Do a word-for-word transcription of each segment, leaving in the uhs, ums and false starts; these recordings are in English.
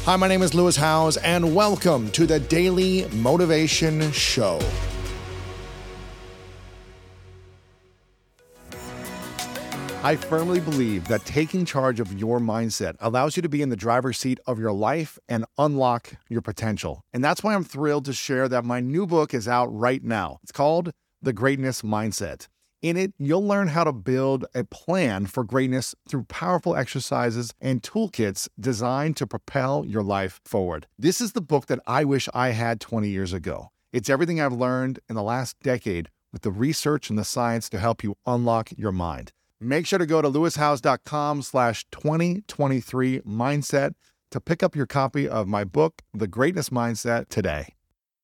Hi, my name is Lewis Howes, and welcome to the Daily Motivation Show. I firmly believe that taking charge of your mindset allows you to be in the driver's seat of your life and unlock your potential. And that's why I'm thrilled to share that my new book is out right now. It's called The Greatness Mindset. In it, you'll learn how to build a plan for greatness through powerful exercises and toolkits designed to propel your life forward. This is the book that I wish I had twenty years ago. It's everything I've learned in the last decade with the research and the science to help you unlock your mind. Make sure to go to lewishowes.com slash 2023 mindset to pick up your copy of my book, The Greatness Mindset, today.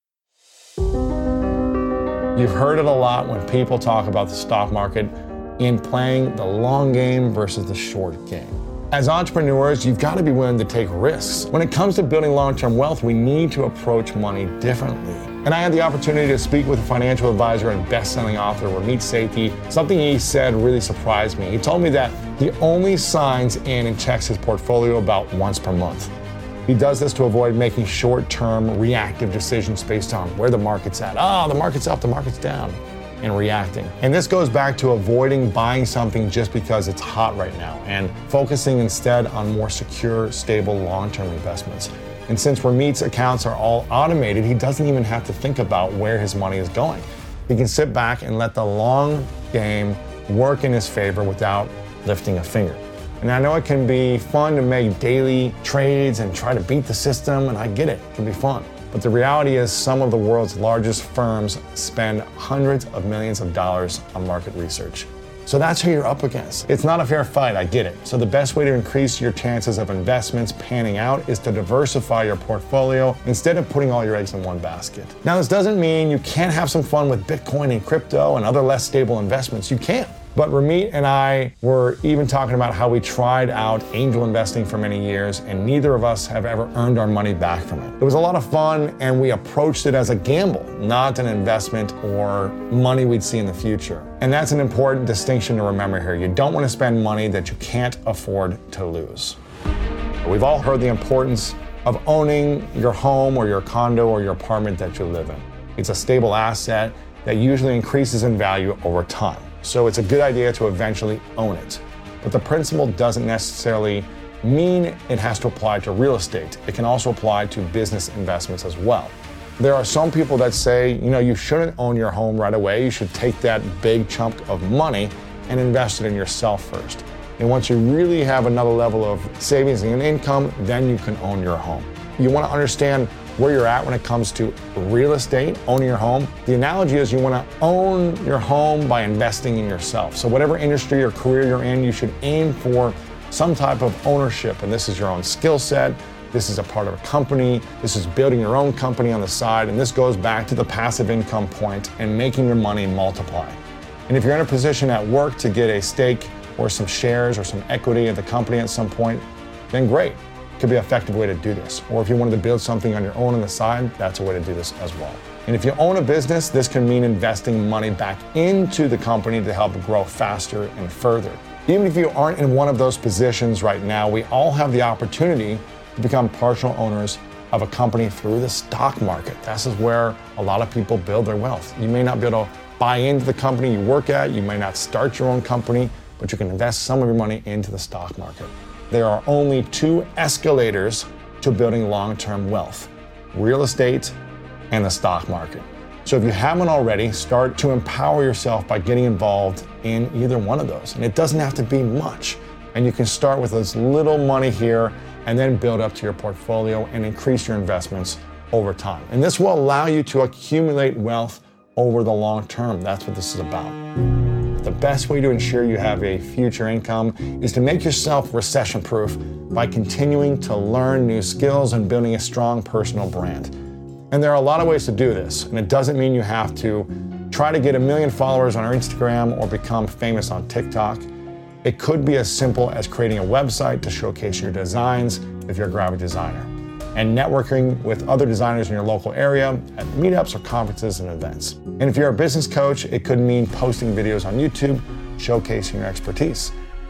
You've heard it a lot when people talk about the stock market in playing the long game versus the short game. As entrepreneurs, you've got to be willing to take risks. When it comes to building long-term wealth, we need to approach money differently. And I had the opportunity to speak with a financial advisor and best-selling author, Ramit Sethi. Something he said really surprised me. He told me that he only signs in and checks his portfolio about once per month. He does this to avoid making short-term reactive decisions based on where the market's at. Oh, the market's up, the market's down, and reacting. And this goes back to avoiding buying something just because it's hot right now and focusing instead on more secure, stable, long-term investments. And since Ramit's accounts are all automated, he doesn't even have to think about where his money is going. He can sit back and let the long game work in his favor without lifting a finger. And I know it can be fun to make daily trades and try to beat the system, and I get it, it can be fun. But the reality is some of the world's largest firms spend hundreds of millions of dollars on market research. So that's who you're up against. It's not a fair fight, I get it. So the best way to increase your chances of investments panning out is to diversify your portfolio instead of putting all your eggs in one basket. Now, this doesn't mean you can't have some fun with Bitcoin and crypto and other less stable investments. You can. But Ramit and I were even talking about how we tried out angel investing for many years, and neither of us have ever earned our money back from it. It was a lot of fun, and we approached it as a gamble, not an investment or money we'd see in the future. And that's an important distinction to remember here. You don't want to spend money that you can't afford to lose. We've all heard the importance of owning your home or your condo or your apartment that you live in. It's a stable asset that usually increases in value over time. So it's a good idea to eventually own it. But the principle doesn't necessarily mean it has to apply to real estate. It can also apply to business investments as well. There are some people that say, you know, you shouldn't own your home right away. You should take that big chunk of money and invest it in yourself first. And once you really have another level of savings and income, then you can own your home. You want to understand where you're at when it comes to real estate, owning your home. The analogy is you want to own your home by investing in yourself. So whatever industry or career you're in, you should aim for some type of ownership. And this is your own skill set. This is a part of a company. This is building your own company on the side. And this goes back to the passive income point and making your money multiply. And if you're in a position at work to get a stake or some shares or some equity at the company at some point, then great. Could be an effective way to do this. Or if you wanted to build something on your own on the side, that's a way to do this as well. And if you own a business, this can mean investing money back into the company to help it grow faster and further. Even if you aren't in one of those positions right now, we all have the opportunity to become partial owners of a company through the stock market. This is where a lot of people build their wealth. You may not be able to buy into the company you work at, you may not start your own company, but you can invest some of your money into the stock market. There are only two escalators to building long-term wealth: real estate and the stock market. So if you haven't already, start to empower yourself by getting involved in either one of those. And it doesn't have to be much. And you can start with as little money here and then build up to your portfolio and increase your investments over time. And this will allow you to accumulate wealth over the long term. That's what this is about. The best way to ensure you have a future income is to make yourself recession-proof by continuing to learn new skills and building a strong personal brand. And there are a lot of ways to do this, and it doesn't mean you have to try to get a million followers on our Instagram or become famous on TikTok. It could be as simple as creating a website to showcase your designs if you're a graphic designer, and networking with other designers in your local area at meetups or conferences and events. And if you're a business coach, it could mean posting videos on YouTube, showcasing your expertise.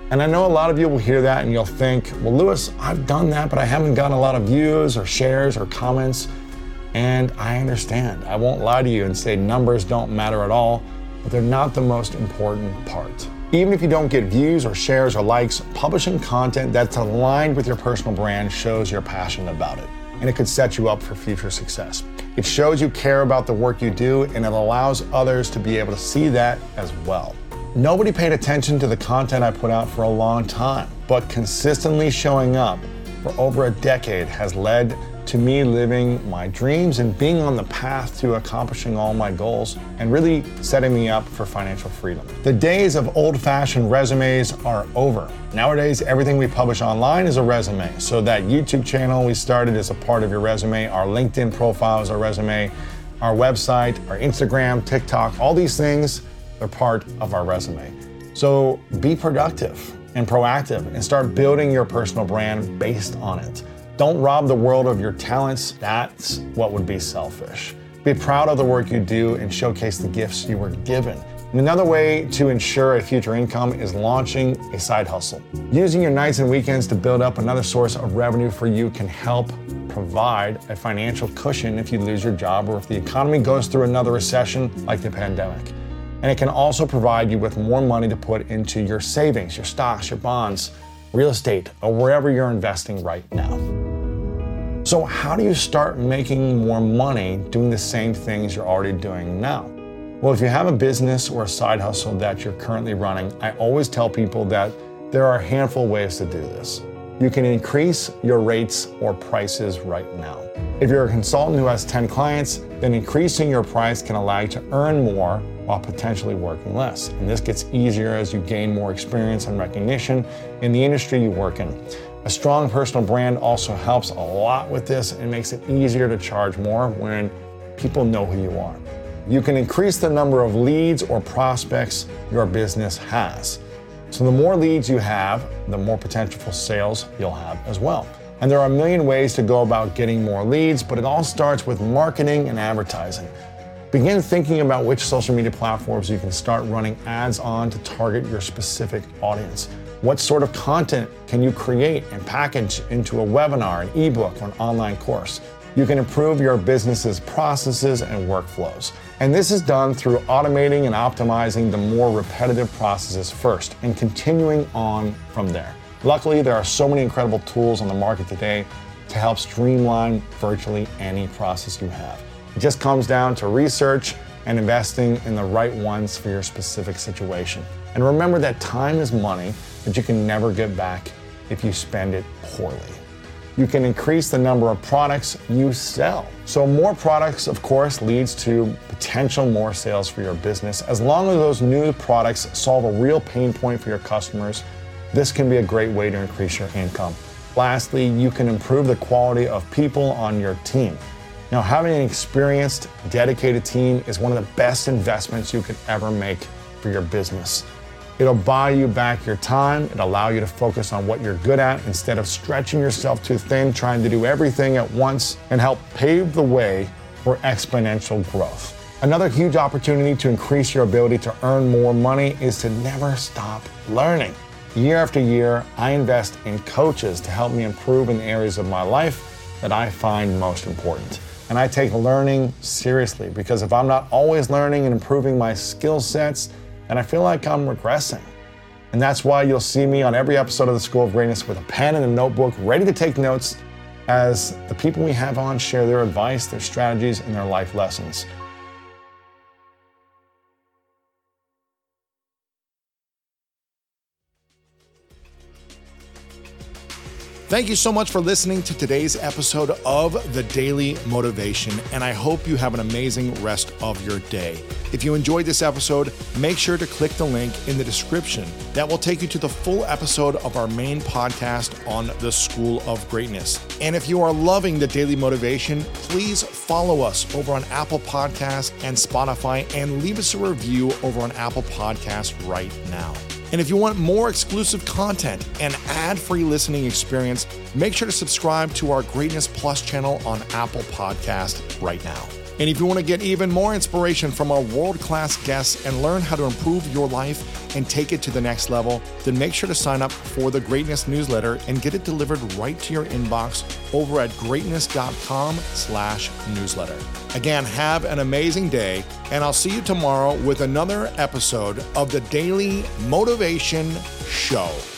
And I know a lot of you will hear that and you'll think, well, Lewis, I've done that, but I haven't gotten a lot of views or shares or comments. And I understand. I won't lie to you and say numbers don't matter at all, but they're not the most important part. Even if you don't get views or shares or likes, publishing content that's aligned with your personal brand shows you're passionate about it, and it could set you up for future success. It shows you care about the work you do, and it allows others to be able to see that as well. Nobody paid attention to the content I put out for a long time, but consistently showing up for over a decade has led to me living my dreams and being on the path to accomplishing all my goals and really setting me up for financial freedom. The days of old-fashioned resumes are over. Nowadays, everything we publish online is a resume. So that YouTube channel we started is a part of your resume, our LinkedIn profile is a resume, our website, our Instagram, TikTok, all these things are part of our resume. So be productive and proactive and start building your personal brand based on it. Don't rob the world of your talents. That's what would be selfish. Be proud of the work you do and showcase the gifts you were given. And another way to ensure a future income is launching a side hustle. Using your nights and weekends to build up another source of revenue for you can help provide a financial cushion if you lose your job or if the economy goes through another recession like the pandemic. And it can also provide you with more money to put into your savings, your stocks, your bonds, real estate, or wherever you're investing right now. So how do you start making more money doing the same things you're already doing now? Well, if you have a business or a side hustle that you're currently running, I always tell people that there are a handful of ways to do this. You can increase your rates or prices right now. If you're a consultant who has ten clients, then increasing your price can allow you to earn more while potentially working less. And this gets easier as you gain more experience and recognition in the industry you work in. A strong personal brand also helps a lot with this and makes it easier to charge more when people know who you are. You can increase the number of leads or prospects your business has. So the more leads you have, the more potential for sales you'll have as well. And there are a million ways to go about getting more leads, but it all starts with marketing and advertising. Begin thinking about which social media platforms you can start running ads on to target your specific audience. What sort of content can you create and package into a webinar, an ebook, or an online course? You can improve your business's processes and workflows. And this is done through automating and optimizing the more repetitive processes first and continuing on from there. Luckily, there are so many incredible tools on the market today to help streamline virtually any process you have. It just comes down to research and investing in the right ones for your specific situation. And remember that time is money that you can never get back if you spend it poorly. You can increase the number of products you sell. So more products, of course, leads to potential more sales for your business. As long as those new products solve a real pain point for your customers, this can be a great way to increase your income. Lastly, you can improve the quality of people on your team. Now, having an experienced, dedicated team is one of the best investments you could ever make for your business. It'll buy you back your time. It'll allow you to focus on what you're good at instead of stretching yourself too thin, trying to do everything at once, and help pave the way for exponential growth. Another huge opportunity to increase your ability to earn more money is to never stop learning. Year after year, I invest in coaches to help me improve in the areas of my life that I find most important. And I take learning seriously because if I'm not always learning and improving my skill sets, then I feel like I'm regressing. And that's why you'll see me on every episode of the School of Greatness with a pen and a notebook ready to take notes as the people we have on share their advice, their strategies, and their life lessons. Thank you so much for listening to today's episode of The Daily Motivation, and I hope you have an amazing rest of your day. If you enjoyed this episode, make sure to click the link in the description. That will take you to the full episode of our main podcast on the School of Greatness. And if you are loving The Daily Motivation, please follow us over on Apple Podcasts and Spotify and leave us a review over on Apple Podcasts right now. And if you want more exclusive content and ad-free listening experience, make sure to subscribe to our Greatness Plus channel on Apple Podcast right now. And if you want to get even more inspiration from our world-class guests and learn how to improve your life and take it to the next level, then make sure to sign up for the Greatness newsletter and get it delivered right to your inbox over at greatness.com slash newsletter. Again, have an amazing day, and I'll see you tomorrow with another episode of the Daily Motivation Show.